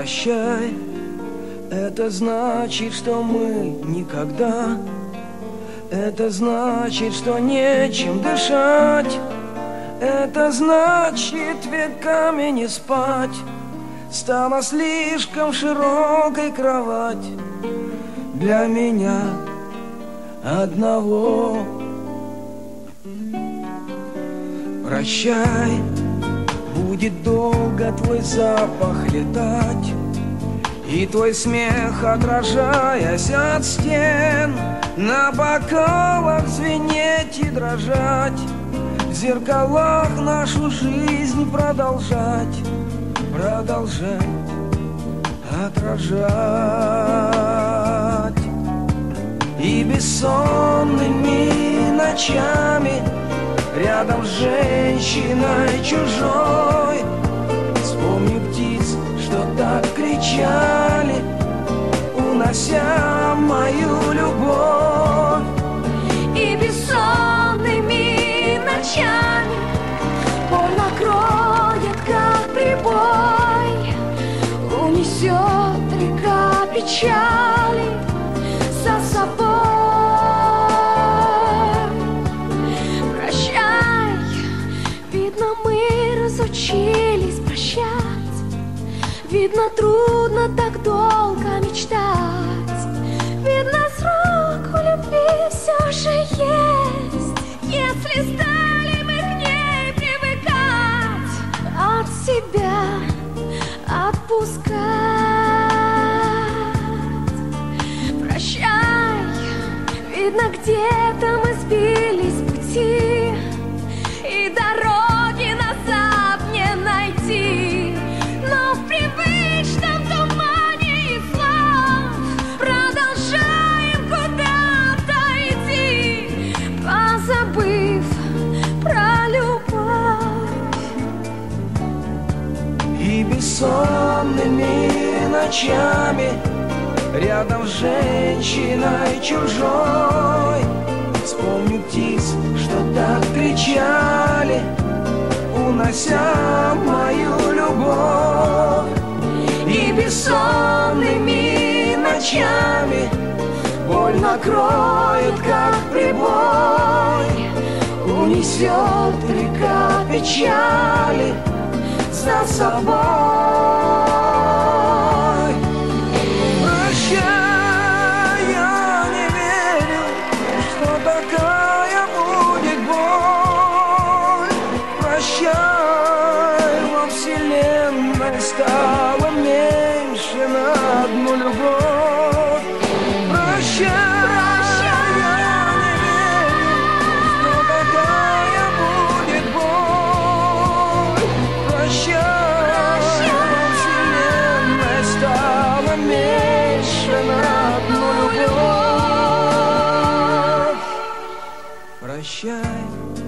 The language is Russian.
Прощай, это значит, что мы никогда. Это значит, что нечем дышать. Это значит, веками не спать. Стала слишком широкой кровать для меня одного. Прощай, будет долго твой запах летать, и твой смех, отражаясь от стен, на бокалах звенеть и дрожать, в зеркалах нашу жизнь продолжать, продолжать отражать. И бессонными ночами рядом с женщиной чужой вспомню птиц, что так кричали, унося мою любовь. И бессонными ночами боль накроет, как прибой, унесет река печали за собой. Прощай, видно, мы разучились прощать, видно, трудно так долго мечтать, видно, срок у любви все же есть, если стали мы к ней привыкать, от себя отпускать. Прощай, видно, где-то мы сбились с пути, и дороги назад не найти, но в привычном тумане и слов продолжаем куда-то идти, позабыв про любовь. И бессонными ночами рядом с женщиной чужой вспомню птиц, что так кричали, унося мою любовь. И бессонными ночами боль накроет, как прибой, унесет река печали за собой. Прощай, я не верю, что такая будет боль. Прощай, во вселенной стало меньше на одну любовь. Прощай, я не верю, что такая будет боль. Прощай, во вселенной стало меньше на одну любовь. Прощай.